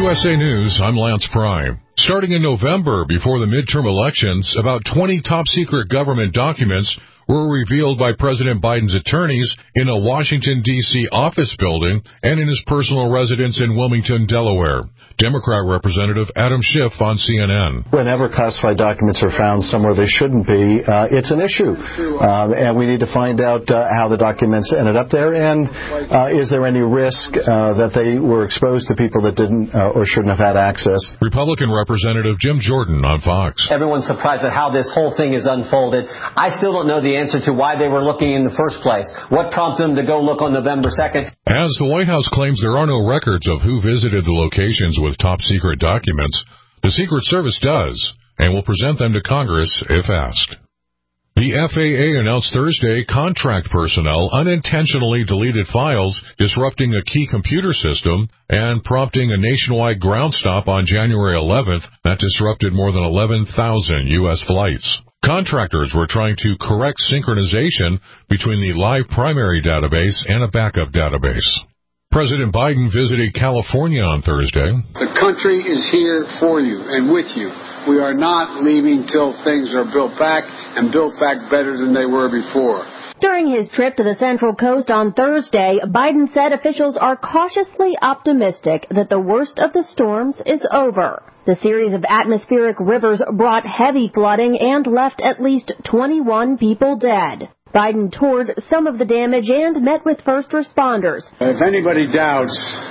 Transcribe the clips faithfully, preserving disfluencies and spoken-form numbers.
U S A News, I'm Lance Pry. Starting in November, before the midterm elections, about twenty top-secret government documents were revealed by President Biden's attorneys in a Washington, D C office building and in his personal residence in Wilmington, Delaware. Democrat Representative Adam Schiff on C N N. Whenever classified documents are found somewhere they shouldn't be, uh, it's an issue. Uh, and we need to find out uh, how the documents ended up there, and uh, is there any risk uh, that they were exposed to people that didn't uh, or shouldn't have had access. Republican Representative Jim Jordan on Fox. Everyone's surprised at how this whole thing is unfolded. I still don't know the answer to why they were looking in the first place. What prompted them to go look on November second? As the White House claims there are no records of who visited the locations with top-secret documents, the Secret Service does, and will present them to Congress if asked. The F A A announced Thursday contract personnel unintentionally deleted files, disrupting a key computer system and prompting a nationwide ground stop on January eleventh that disrupted more than eleven thousand U S flights. Contractors were trying to correct synchronization between the live primary database and a backup database. President Biden visited California on Thursday. The country is here for you and with you. We are not leaving till things are built back and built back better than they were before. During his trip to the Central Coast on Thursday, Biden said officials are cautiously optimistic that the worst of the storms is over. The series of atmospheric rivers brought heavy flooding and left at least twenty-one people dead. Biden toured some of the damage and met with first responders. If anybody doubts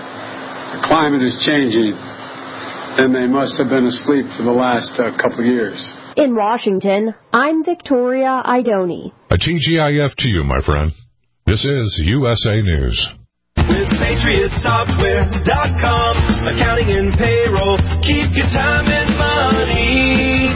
the climate is changing, then they must have been asleep for the last uh, couple of years. In Washington, I'm Victoria Idoni. A T G I F to you, my friend. This is U S A News. With Patriot Software dot com, accounting and payroll, keep your time and money.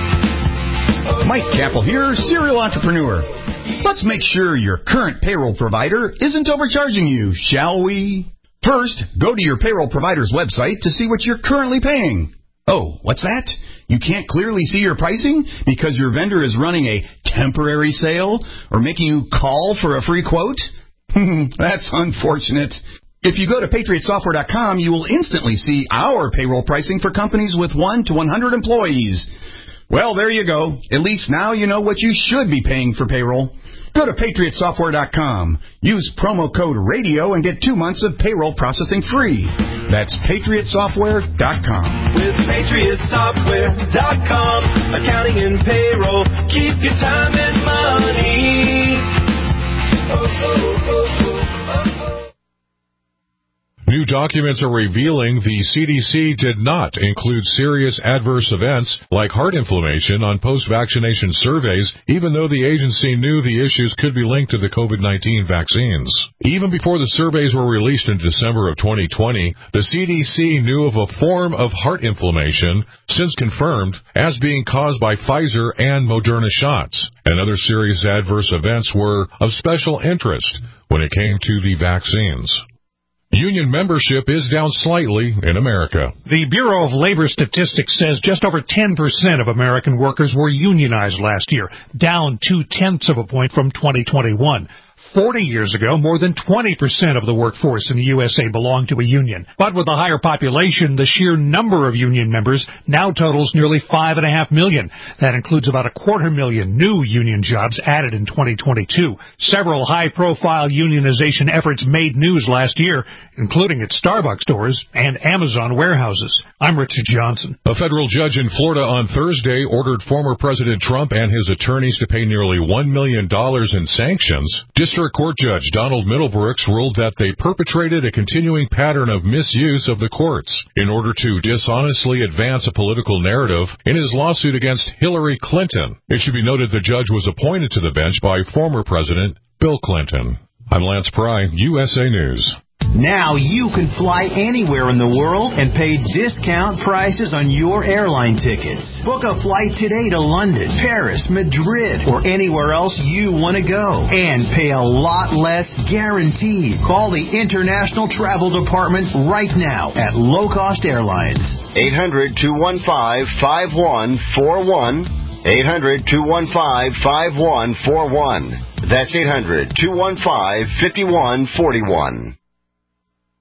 Mike Capel here, serial entrepreneur. Let's make sure your current payroll provider isn't overcharging you, shall we? First, go to your payroll provider's website to see what you're currently paying. Oh, what's that? You can't clearly see your pricing because your vendor is running a temporary sale or making you call for a free quote? That's unfortunate. If you go to Patriot Software dot com, you will instantly see our payroll pricing for companies with one to one hundred employees. Well, there you go. At least now you know what you should be paying for payroll. Go to Patriot Software dot com. Use promo code RADIO and get two months of payroll processing free. That's Patriot Software dot com. With Patriot Software dot com, accounting and payroll, keep your time and money. Oh, oh, oh, oh, oh, oh. New documents are revealing the C D C did not include serious adverse events like heart inflammation on post-vaccination surveys, even though the agency knew the issues could be linked to the COVID nineteen vaccines. Even before the surveys were released in December of twenty twenty, the C D C knew of a form of heart inflammation, since confirmed, as being caused by Pfizer and Moderna shots. And other serious adverse events were of special interest when it came to the vaccines. Union membership is down slightly in America. The Bureau of Labor Statistics says just over ten percent of American workers were unionized last year, down two-tenths of a point from twenty twenty-one. Forty years ago, more than twenty percent of the workforce in the U S A belonged to a union. But with the higher population, the sheer number of union members now totals nearly five and a half million. That includes about a quarter million new union jobs added in twenty twenty-two. Several high-profile unionization efforts made news last year, including at Starbucks stores and Amazon warehouses. I'm Richard Johnson. A federal judge in Florida on Thursday ordered former President Trump and his attorneys to pay nearly one million dollars in sanctions. District Court Judge Donald Middlebrooks ruled that they perpetrated a continuing pattern of misuse of the courts in order to dishonestly advance a political narrative in his lawsuit against Hillary Clinton. It should be noted the judge was appointed to the bench by former President Bill Clinton. I'm Lance Pry, U S A News. Now you can fly anywhere in the world and pay discount prices on your airline tickets. Book a flight today to London, Paris, Madrid, or anywhere else you want to go. And pay a lot less guaranteed. Call the International Travel Department right now at Low Cost Airlines. eight hundred, two one five, five one four one. eight hundred, two one five, five one four one. That's eight hundred, two one five, five one four one.